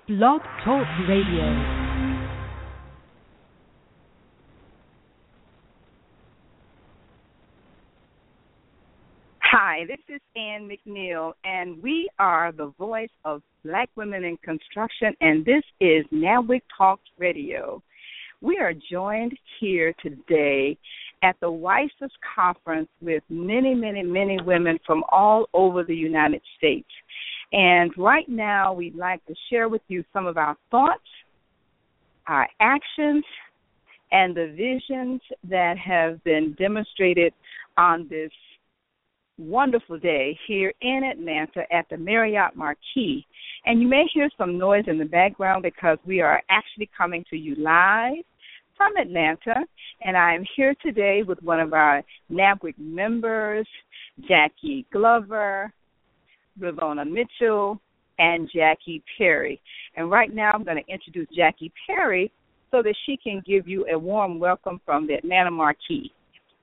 Blog Talk Radio. Hi, this is Ann McNeil, and we are the voice of Black women in construction, and this is NABWIC Talks Radio. We are joined here today at the WISES Conference with many, many, many women from all over the United States. And right now, we'd like to share with you some of our thoughts, our actions, and the visions that have been demonstrated on this wonderful day here in Atlanta at the Marriott Marquis. And you may hear some noise in the background because we are actually coming to you live from Atlanta. And I am here today with one of our NABWIC members, Jackie Glover, Ravona Mitchell, and Jackie Perry. And right now I'm going to introduce Jackie Perry so that she can give you a warm welcome from the Atlanta Marquis.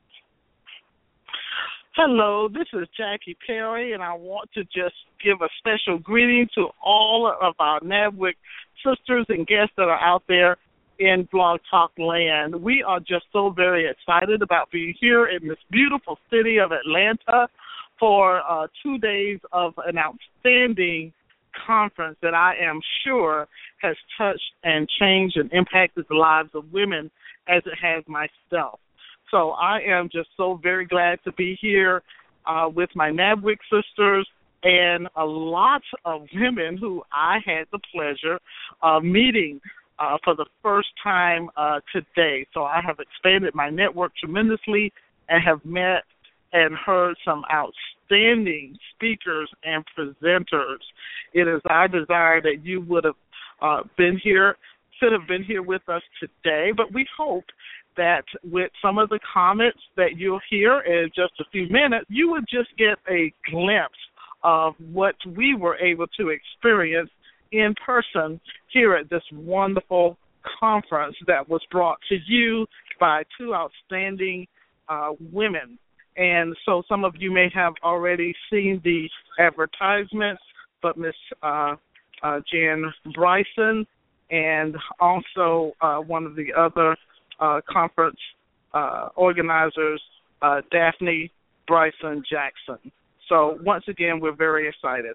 Hello, this is Jackie Perry, and I want to just give a special greeting to all of our NABWIC sisters and guests that are out there in Blog Talk land. We are just so very excited about being here in this beautiful city of Atlanta for 2 days of an outstanding conference that I am sure has touched and changed and impacted the lives of women as it has myself. So I am just so very glad to be here with my NABWIC sisters and a lot of women who I had the pleasure of meeting for the first time today. So I have expanded my network tremendously and have met and heard some outstanding speakers and presenters. It is our desire that you would have been here, should have been here with us today, but we hope that with some of the comments that you'll hear in just a few minutes, you would just get a glimpse of what we were able to experience in person here at this wonderful conference that was brought to you by two outstanding women. And so some of you may have already seen the advertisements, but Miss Jan Bryson and also one of the other conference organizers, Daphne Bryson Jackson. So once again, we're very excited.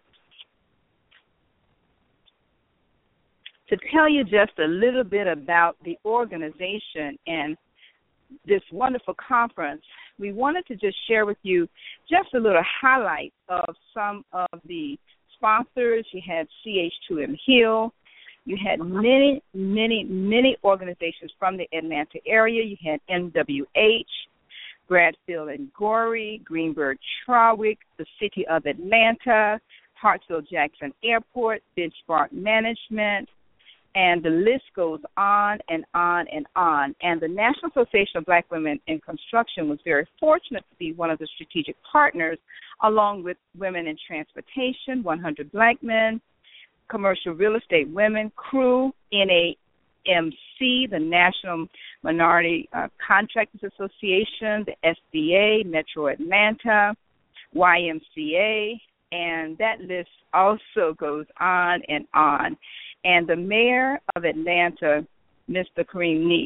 To tell you just a little bit about the organization and this wonderful conference, we wanted to just share with you just a little highlight of some of the sponsors. You had CH2M Hill. You had many, many, many organizations from the Atlanta area. You had MWH, Bradfield and Gorey, Greenberg Trawick, the City of Atlanta, Hartsfield-Jackson Airport, Benchmark Management, and the list goes on and on and on. And the National Association of Black Women in Construction was very fortunate to be one of the strategic partners, along with Women in Transportation, 100 Black Men, Commercial Real Estate Women, CREW, NAMC, the National Minority Contractors Association, the SBA, Metro Atlanta, YMCA, and that list also goes on and on. And the mayor of Atlanta, Mr. Kareem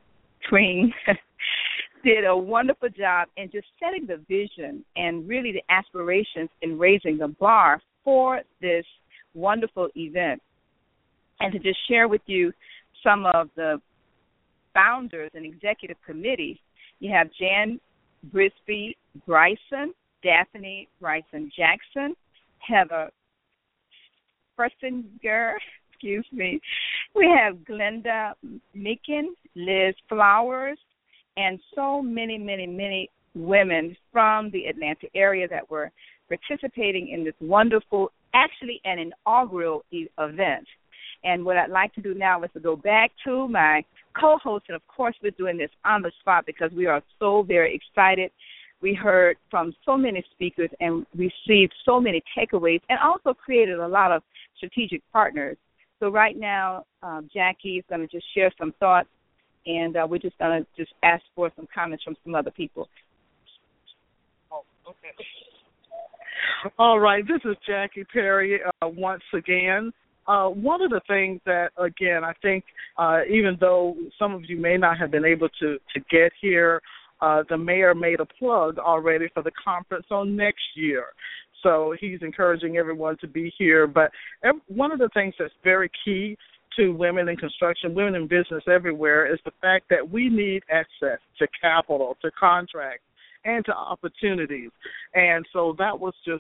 did a wonderful job in just setting the vision and really the aspirations in raising the bar for this wonderful event. And to just share with you some of the founders and executive committee, you have Jan Brisby Bryson, Daphne Bryson Jackson, Heather Fursinger, we have Glenda Micken, Liz Flowers, and so many, many, many women from the Atlanta area that were participating in this wonderful, actually an inaugural event. And what I'd like to do now is to go back to my co-host, and of course we're doing this on the spot because we are so very excited. We heard from so many speakers and received so many takeaways and also created a lot of strategic partners. So right now, Jackie is going to just share some thoughts, and we're just going to just ask for some comments from some other people. Oh, okay. All right, this is Jackie Perry once again, one of the things that, again, I think even though some of you may not have been able to get here, the mayor made a plug already for the conference on next year. So he's encouraging everyone to be here. But one of the things that's very key to women in construction, women in business everywhere, is the fact that we need access to capital, to contracts, and to opportunities. And so that was just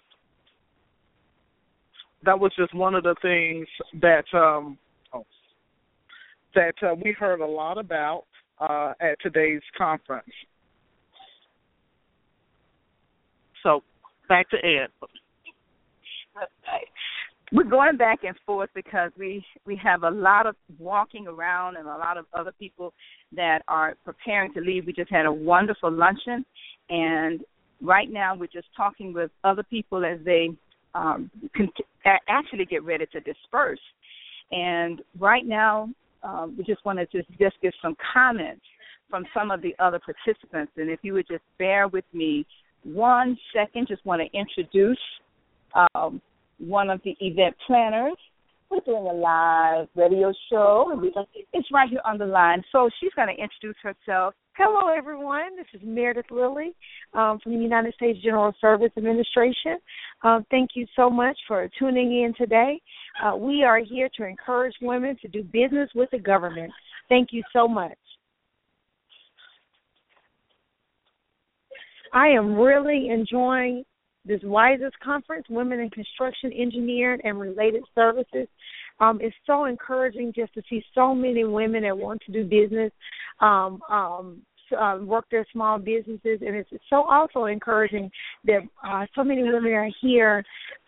one of the things that we heard a lot about at today's conference. So back to Ed. We're going back and forth because we have a lot of walking around and a lot of other people that are preparing to leave. We just had a wonderful luncheon, and right now we're just talking with other people as they actually get ready to disperse. And right now we just wanted to just give some comments from some of the other participants. And if you would just bear with me 1 second, just want to introduce one of the event planners. We're doing a live radio show. It's right here on the line. So she's going to introduce herself. Hello, everyone. This is Meredith Lilly from the United States General Service Administration. Thank you so much for tuning in today. We are here to encourage women to do business with the government. Thank you so much. I am really enjoying this WISES conference, Women in Construction, Engineering, and Related Services. It's so encouraging just to see so many women that want to do business, work their small businesses, and it's so also encouraging that so many women are here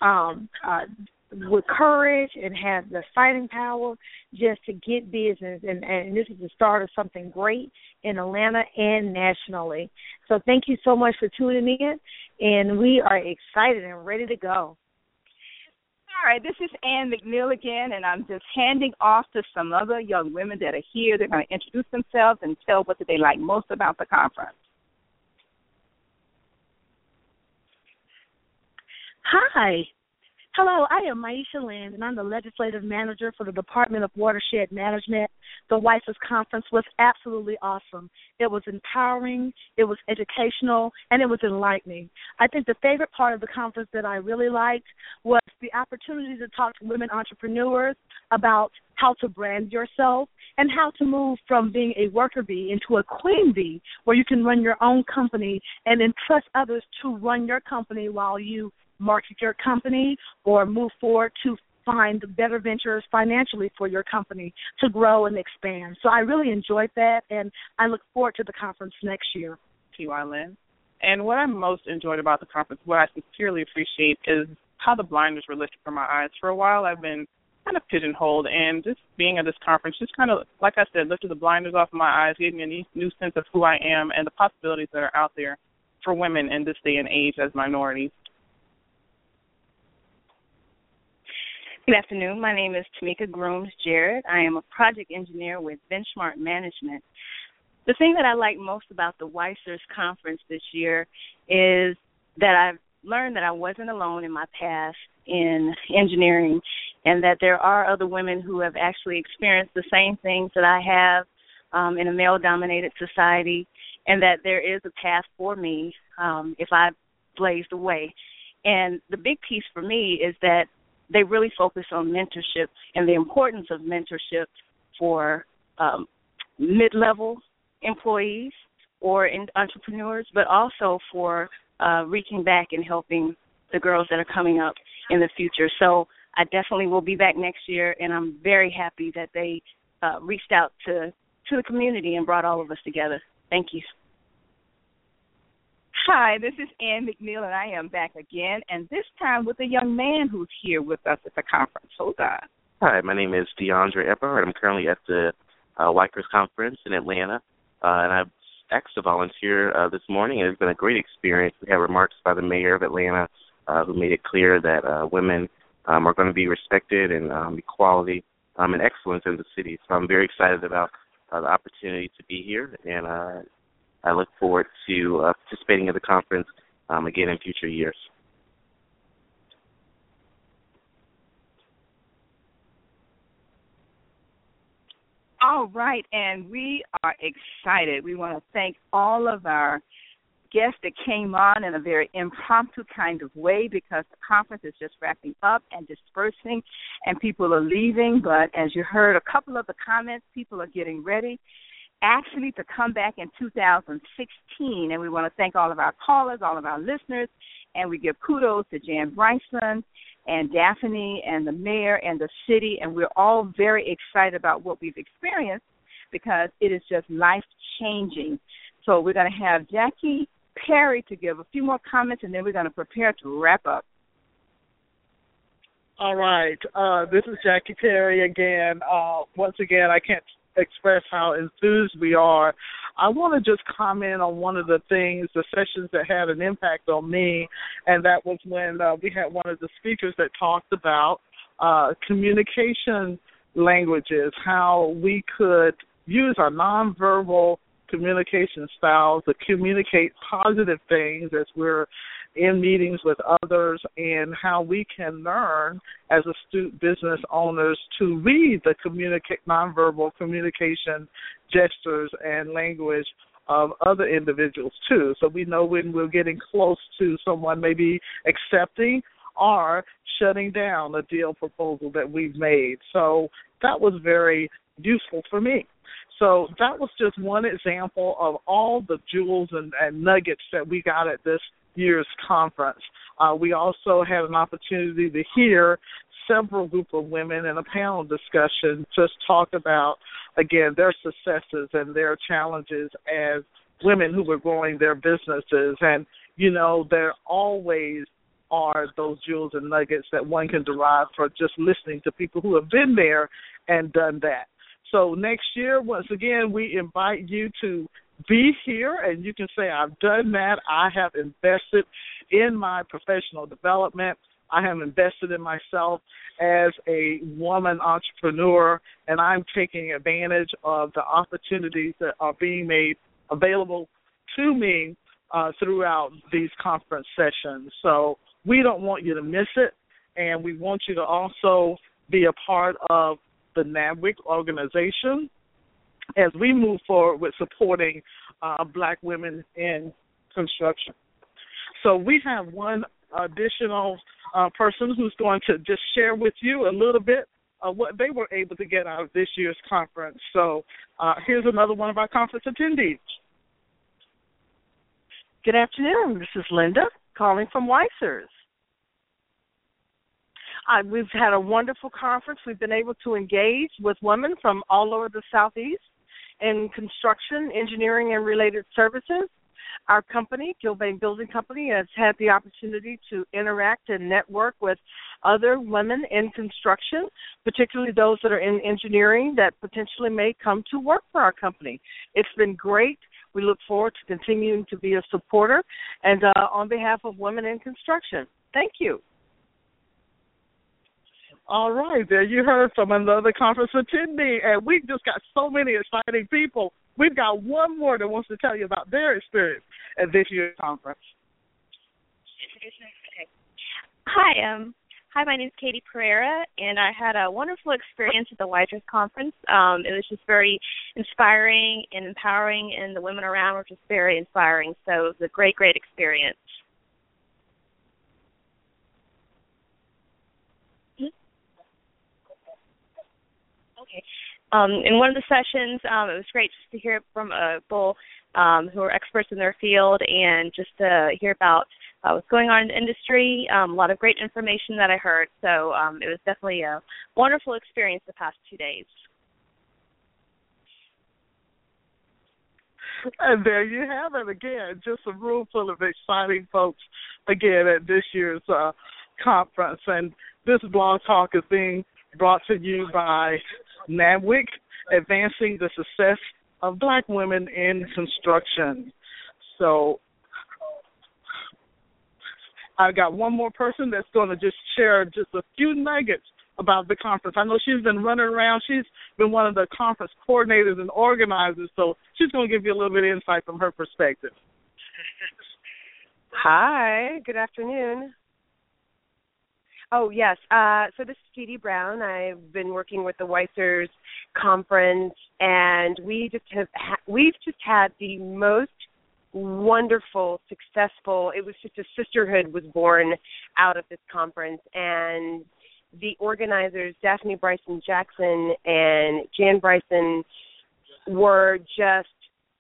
with courage and have the fighting power just to get business. And this is the start of something great in Atlanta and nationally. So thank you so much for tuning in, and we are excited and ready to go. All right, this is Ann McNeil again, and I'm just handing off to some other young women that are here. They're going to introduce themselves and tell what they like most about the conference. Hi. Hello, I am Maisha Land, and I'm the Legislative Manager for the Department of Watershed Management. The WISES conference was absolutely awesome. It was empowering, it was educational, and it was enlightening. I think the favorite part of the conference that I really liked was the opportunity to talk to women entrepreneurs about how to brand yourself and how to move from being a worker bee into a queen bee, where you can run your own company and entrust others to run your company while you market your company or move forward to find better ventures financially for your company to grow and expand. So I really enjoyed that, and I look forward to the conference next year. T.Y. Lynn. And what I most enjoyed about the conference, what I sincerely appreciate, is how the blinders were lifted from my eyes. For a while, I've been kind of pigeonholed, and just being at this conference just kind of, like I said, lifted the blinders off of my eyes, gave me a new sense of who I am and the possibilities that are out there for women in this day and age as minorities. Good afternoon. My name is Tamika Grooms-Jarrett. I am a project engineer with Benchmark Management. The thing that I like most about the WISERS conference this year is that I've learned that I wasn't alone in my past in engineering, and that there are other women who have actually experienced the same things that I have in a male-dominated society, and that there is a path for me if I blaze the way. And the big piece for me is that they really focus on mentorship and the importance of mentorship for mid-level employees or entrepreneurs, but also for reaching back and helping the girls that are coming up in the future. So I definitely will be back next year, and I'm very happy that they reached out to the community and brought all of us together. Thank you. Hi, this is Ann McNeil, and I am back again, and this time with a young man who's here with us at the conference. Hold on. Hi, my name is DeAndre Epper, and I'm currently at the WISERS conference in Atlanta, and I've asked to volunteer this morning, and it's been a great experience. We had remarks by the mayor of Atlanta who made it clear that women are going to be respected and equality and excellence in the city. So I'm very excited about the opportunity to be here, and I look forward to participating in the conference again in future years. All right, and we are excited. We want to thank all of our guests that came on in a very impromptu kind of way because the conference is just wrapping up and dispersing and people are leaving. But as you heard a couple of the comments, people are getting ready actually to come back in 2016. And we want to thank all of our callers, all of our listeners, and we give kudos to Jan Bryson and Daphne and the mayor and the city, and we're all very excited about what we've experienced because it is just life-changing. So we're going to have Jackie Perry to give a few more comments, and then we're going to prepare to wrap up. All right. This is Jackie Perry again. Once again, I can't express how enthused we are. I want to just comment on one of the things, the sessions that had an impact on me, and that was when we had one of the speakers that talked about communication languages, how we could use our nonverbal communication styles to communicate positive things as we're in meetings with others, and how we can learn as astute business owners to read the nonverbal communication gestures and language of other individuals too. So we know when we're getting close to someone maybe accepting or shutting down a deal proposal that we've made. So that was very useful for me. So that was just one example of all the jewels and nuggets that we got at this year's conference. We also had an opportunity to hear several group of women in a panel discussion just talk about, again, their successes and their challenges as women who were growing their businesses. And, you know, there always are those jewels and nuggets that one can derive from just listening to people who have been there and done that. So next year, once again, we invite you to be here, and you can say, I've done that. I have invested in my professional development. I have invested in myself as a woman entrepreneur, and I'm taking advantage of the opportunities that are being made available to me throughout these conference sessions. So we don't want you to miss it, and we want you to also be a part of the NABWIC organization as we move forward with supporting black women in construction. So we have one additional person who's going to just share with you a little bit of what they were able to get out of this year's conference. So here's another one of our conference attendees. Good afternoon. This is Linda calling from Weissers. We've had a wonderful conference. We've been able to engage with women from all over the Southeast in construction, engineering, and related services. Our company, Gilbane Building Company, has had the opportunity to interact and network with other women in construction, particularly those that are in engineering that potentially may come to work for our company. It's been great. We look forward to continuing to be a supporter and on behalf of women in construction. Thank you. All right, there you heard from another conference attendee, and we've just got so many exciting people. We've got one more that wants to tell you about their experience at this year's conference. Hi, my name is Katie Pereira, and I had a wonderful experience at the Weissers conference. It was just very inspiring and empowering, and the women around were just very inspiring. So it was a great, great experience. Okay. In one of the sessions, it was great just to hear from people who are experts in their field and just to hear about what's going on in the industry. A lot of great information that I heard. So it was definitely a wonderful experience the past 2 days. And there you have it again, just a room full of exciting folks again at this year's conference. And this Blog Talk is being brought to you by NABWIC, advancing the success of black women in construction. So I got one more person that's going to just share just a few nuggets about the conference. I know she's been running around. She's been one of the conference coordinators and organizers, so she's going to give you a little bit of insight from her perspective. Hi, good afternoon. Oh, yes. So this is Katie Brown. I've been working with the Weissers conference, and we've just had the most wonderful, successful. It was just a sisterhood was born out of this conference, and the organizers, Daphne Bryson Jackson and Jan Bryson, were just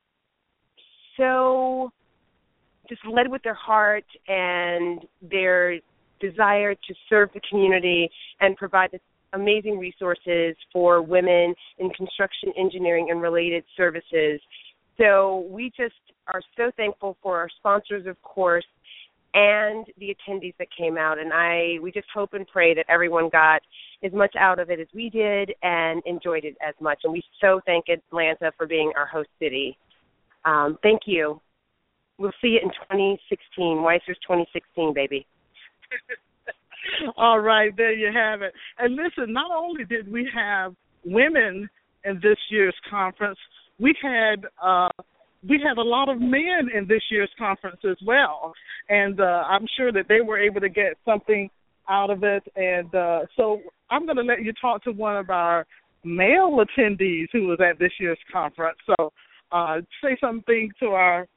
led with their heart and their desire to serve the community and provide this amazing resources for women in construction, engineering, and related services. So we just are so thankful for our sponsors, of course, and the attendees that came out. And we just hope and pray that everyone got as much out of it as we did and enjoyed it as much. And we so thank Atlanta for being our host city. Thank you. We'll see you in 2016, Weissers 2016, baby. All right, there you have it. And listen, not only did we have women in this year's conference, we had a lot of men in this year's conference as well. And I'm sure that they were able to get something out of it. And so I'm going to let you talk to one of our male attendees who was at this year's conference. So say something to our...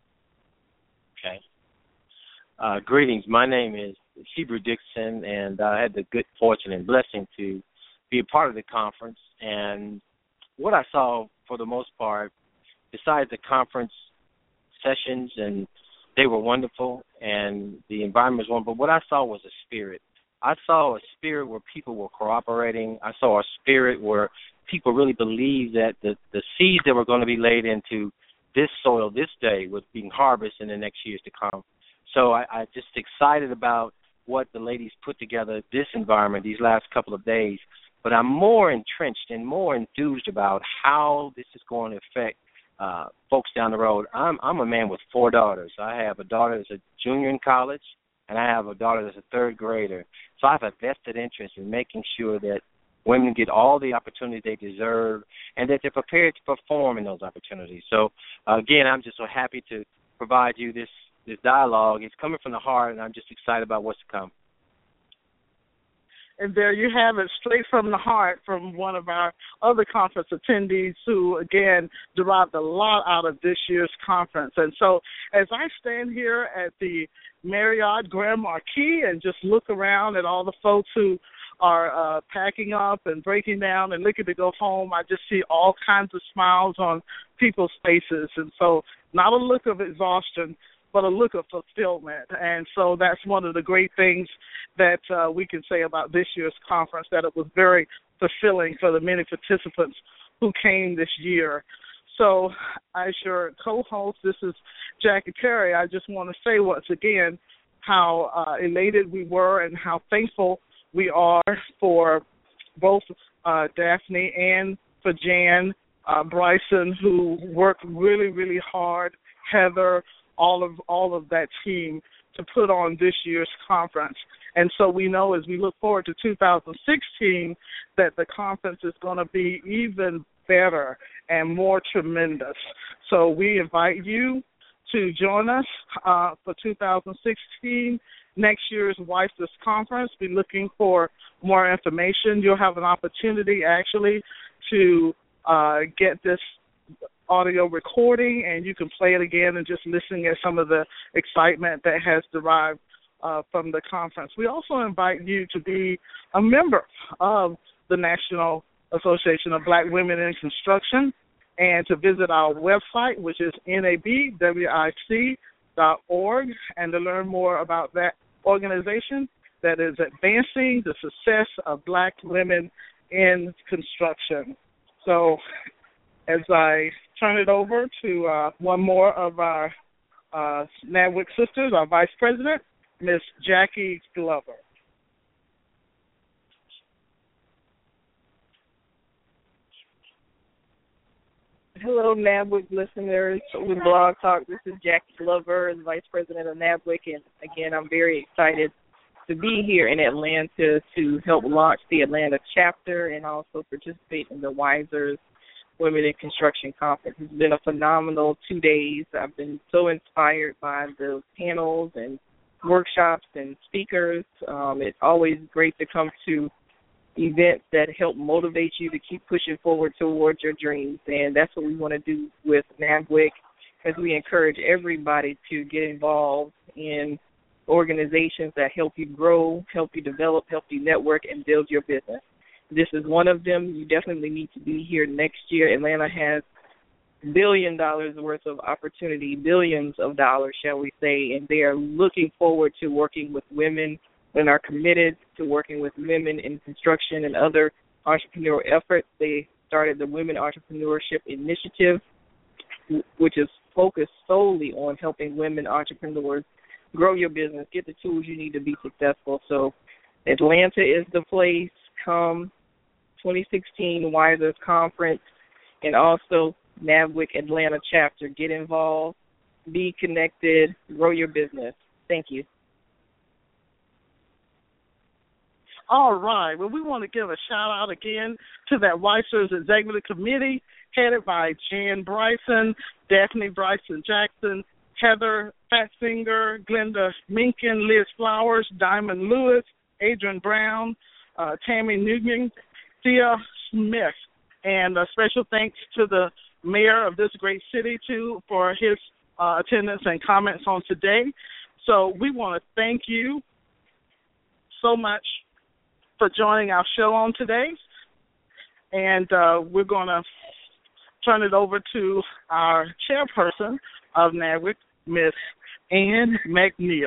Okay. Greetings. My name is Hebrew Dixon, and I had the good fortune and blessing to be a part of the conference. And what I saw, for the most part, besides the conference sessions, and they were wonderful, and the environment was wonderful, what I saw was a spirit. I saw a spirit where people were cooperating. I saw a spirit where people really believed that the seeds that were going to be laid into this soil this day was being harvested in the next years to come. So I just excited about what the ladies put together, this environment, these last couple of days. But I'm more entrenched and more enthused about how this is going to affect folks down the road. I'm a man with 4 daughters. I have a daughter that's a junior in college, and I have a daughter that's a third grader. So I have a vested interest in making sure that women get all the opportunities they deserve and that they're prepared to perform in those opportunities. So, again, I'm just so happy to provide you this dialogue. It's coming from the heart, and I'm just excited about what's to come. And there you have it, straight from the heart from one of our other conference attendees who, again, derived a lot out of this year's conference. And so as I stand here at the Marriott Grand Marquis and just look around at all the folks who are packing up and breaking down and looking to go home, I just see all kinds of smiles on people's faces. And so not a look of exhaustion, but a look of fulfillment. And so that's one of the great things that we can say about this year's conference, that it was very fulfilling for the many participants who came this year. So as your co-host, this is Jackie Perry. I just want to say once again how elated we were and how thankful we are for both Daphne and for Jan Bryson, who worked really, really hard, Heather, all of that team to put on this year's conference. And so we know as we look forward to 2016 that the conference is going to be even better and more tremendous. So we invite you to join us for 2016, next year's Weissers Conference. Be looking for more information. You'll have an opportunity actually to get this audio recording, and you can play it again and just listen at some of the excitement that has derived from the conference. We also invite you to be a member of the National Association of Black Women in Construction and to visit our website, which is nabwic.org, and to learn more about that organization that is advancing the success of Black women in construction. So as I turn it over to one more of our NABWIC sisters, our Vice President, Ms. Jackie Glover. Hello, NABWIC listeners with Blog Talk. This is Jackie Glover, the Vice President of NABWIC, and again, I'm very excited to be here in Atlanta to help launch the Atlanta chapter and also participate in the Weissers Women in Construction Conference. It's been a phenomenal 2 days. I've been so inspired by the panels and workshops and speakers. It's always great to come to events that help motivate you to keep pushing forward towards your dreams. And that's what we want to do with NABWIC, as we encourage everybody to get involved in organizations that help you grow, help you develop, help you network, and build your business. This is one of them. You definitely need to be here next year. Atlanta has $1 billion worth of opportunity, billions of dollars, shall we say, and they are looking forward to working with women and are committed to working with women in construction and other entrepreneurial efforts. They started the Women Entrepreneurship Initiative, which is focused solely on helping women entrepreneurs grow your business, get the tools you need to be successful. So Atlanta is the place. Come 2016 WISERS Conference, and also NABWIC Atlanta chapter. Get involved, be connected, grow your business. Thank you. All right. Well, we want to give a shout-out again to that WISERS Executive Committee headed by Jan Bryson, Daphne Bryson Jackson, Heather Fatzinger, Glenda Minkin, Liz Flowers, Diamond Lewis, Adrian Brown, Tammy Nugent, Thea Smith. And a special thanks to the mayor of this great city, too, for his attendance and comments on today. So we want to thank you so much for joining our show on today. And we're going to turn it over to our chairperson of NABWIC, Miss Ann McNeil.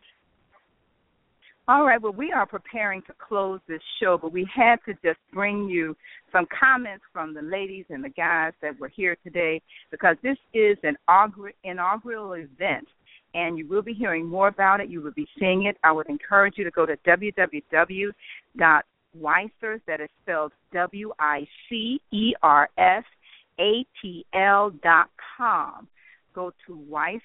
All right, well, we are preparing to close this show, but we had to just bring you some comments from the ladies and the guys that were here today, because this is an inaugural event, and you will be hearing more about it. You will be seeing it. I would encourage you to go to www.WISERS, that is spelled WICERSATL.com. Go to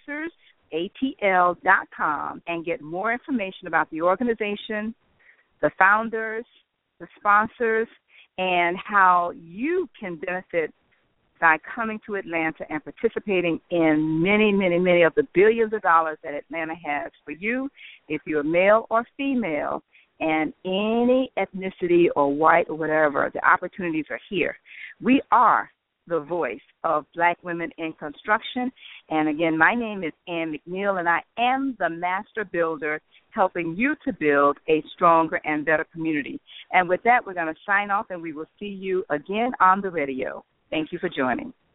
WISERSATL.com and get more information about the organization, the founders, the sponsors, and how you can benefit by coming to Atlanta and participating in many, many, many of the billions of dollars that Atlanta has for you, if you're male or female, and any ethnicity or white or whatever. The opportunities are here. We are the voice of Black women in construction. And again, my name is Ann McNeil, and I am the master builder, helping you to build a stronger and better community. And with that, we're going to sign off, and we will see you again on the radio. Thank you for joining.